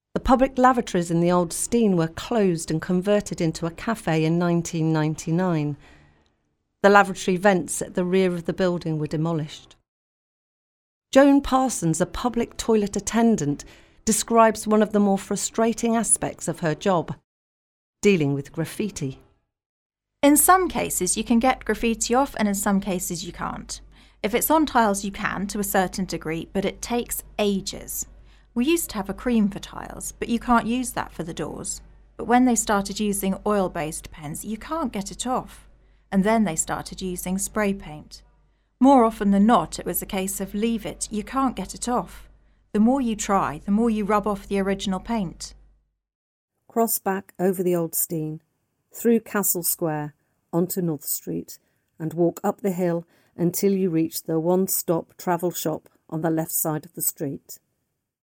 The public lavatories in the Old Steine were closed and converted into a cafe in 1999. The lavatory vents at the rear of the building were demolished. Joan Parsons, a public toilet attendant, describes one of the more frustrating aspects of her job, dealing with graffiti. In some cases you can get graffiti off, and in some cases you can't. If it's on tiles you can, to a certain degree, but it takes ages. We used to have a cream for tiles, but you can't use that for the doors. But when they started using oil-based pens, you can't get it off. And then they started using spray paint. More often than not, it was a case of leave it, you can't get it off. The more you try, the more you rub off the original paint. Cross back over the Old Steine, through Castle Square, onto North Street, and walk up the hill until you reach the one-stop travel shop on the left side of the street.